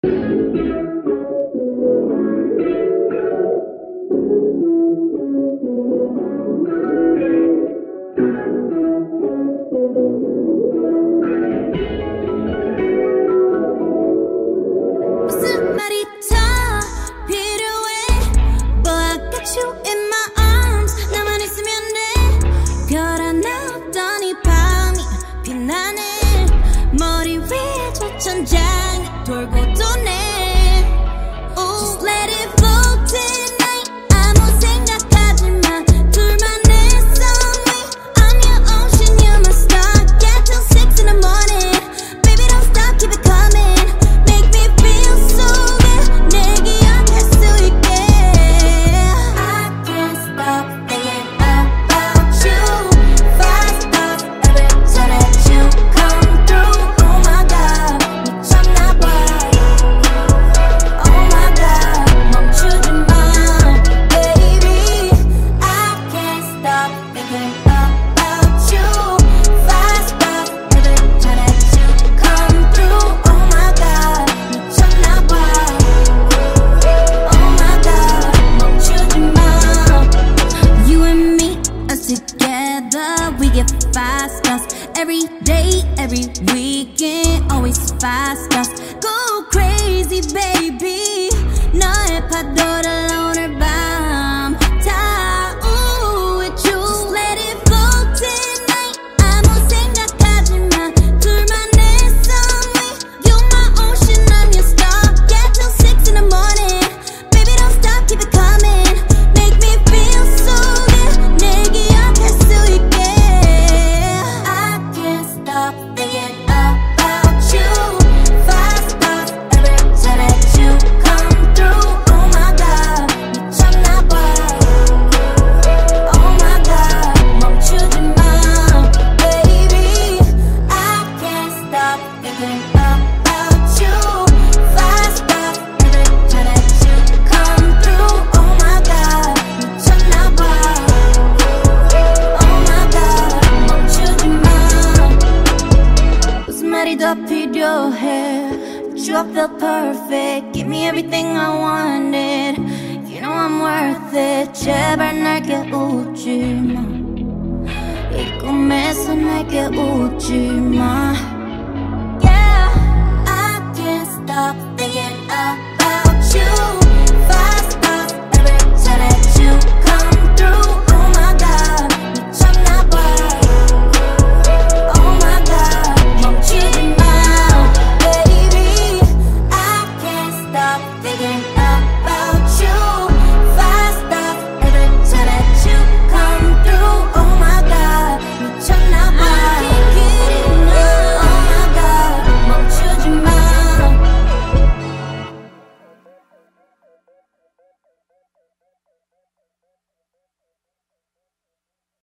무슨 말이 더 필요해? Boy, I got you in my arms. 나만 있으면 돼. 별 하나 없던 이 밤이 빛나네. 머리 위에 저 천장이 돌고 도네. Just let it flow tonight. 아무 생각하지 마. 둘만의 song. I'm your ocean, you're my star. Get till 6 in the morning. Baby, don't stop, keep it coming. Make me feel so good. 내 기억할 수 있게. I can't stop thinking about you. Fast thoughts every time that you come through. Oh my God, 미쳤나 봐. Oh my God, 멈추지 마, baby. I can't stop thinking about you. Fast thoughts every time that you come through. Oh my God, 미쳤나 봐. Oh my God, 멈추지 마. You and me, us together, we get fast thoughts every day, every weekend, always fast thoughts. Go crazy, baby. 너의 파도를 오늘 밤 다. Ooh, with you. Just let it flow tonight. 아무 생각하지 마. 둘만의 song. You're my ocean, I'm your star. Get till 6 in the morning. Baby, don't stop, keep it coming. Make me feel so good. 내 기억할 수 있게. I can't stop thinking about you. Fast thoughts every time that you come through. Oh my God, 미쳤나 봐. Oh my God, 멈추지 마, baby. I can't stop thinking about you. Fast thoughts every time that you come through. Oh my God, 미쳤나 봐. Oh my God, 멈추지 마. 무슨 말이 더 필요해? But you, I feel perfect. Give me everything I wanted. You know I'm worth it. 제발 날 깨우지 마. 이 꿈에서 날 깨우지 마. Yeah, I can't stop thinking about